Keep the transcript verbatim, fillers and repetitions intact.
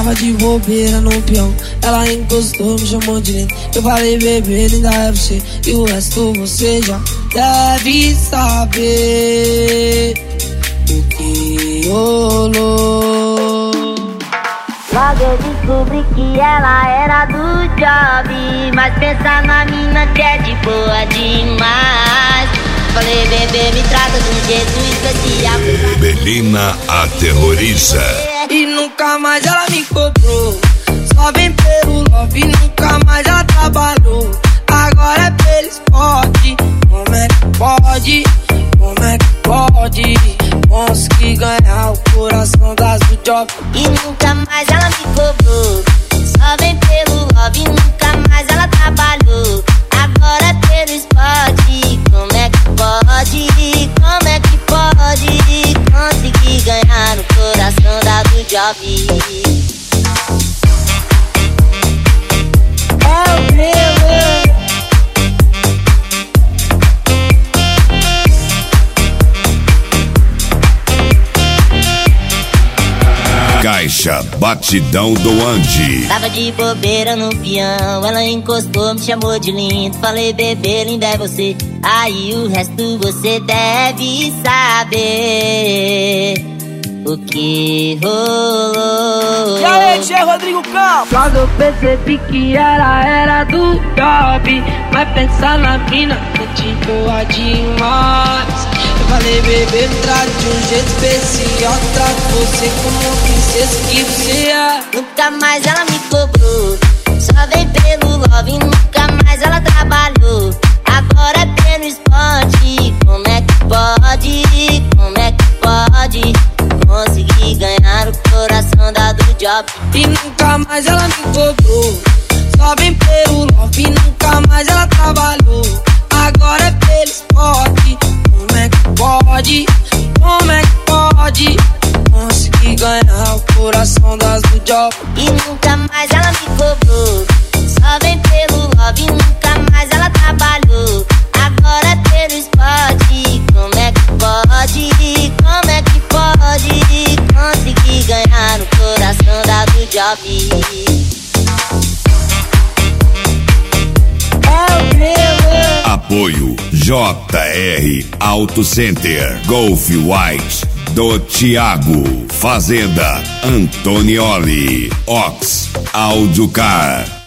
Tava de bobeira no peão, ela encostou, me chamou de lindo. Eu falei, bebê, linda é você, e o resto você já deve saber o que rolou. Logo eu descobri que ela era do job, mas pensa na mina que é de boa demais. Falei, bebê, me trata de um jeito especial. Belina aterroriza. E nunca mais ela me cobrou, só vem pelo love, nunca mais ela trabalhou. Agora é pelo esporte, como é que pode, como é que pode conseguir ganhar o coração das do job. E nunca mais ela me cobrou, só vem pelo love, nunca mais ela trabalhou. Agora é pelo esporte, como é que pode, como é que pode conseguir ganhar o coração da do job. É o meu. Caixa Batidão do Andy. Tava de bobeira no peão, ela encostou, me chamou de lindo. Falei, bebê, linda é você, aí o resto você deve saber o que rolou. E aí, Tchê Rodrigo Campos? Quando eu percebi que ela era do job, mas pensa na mina que te boa demais. Eu falei, bebê, me trate de um jeito especial, trato você como uma princesa que você é. Nunca mais ela me cobrou, só vem pelo love, nunca mais ela trabalhou. Agora é pelo esporte, como é que pode, como é que pode conseguir ganhar o coração da do job. E nunca mais ela me cobrou, só vem pelo love, nunca mais ela trabalhou. Agora é pelo esporte, como é que pode, como é que pode conseguir ganhar o coração das do job. E nunca mais ela me cobrou, só vem pelo love, nunca mais ela trabalhou. Agora é pelo esporte, como é que pode, como é que pode conseguir ganhar o coração da do job. É o meu. Apoio J R Auto Center, Golf White do Thiago, Fazenda Antonioli, Ox Audiocar.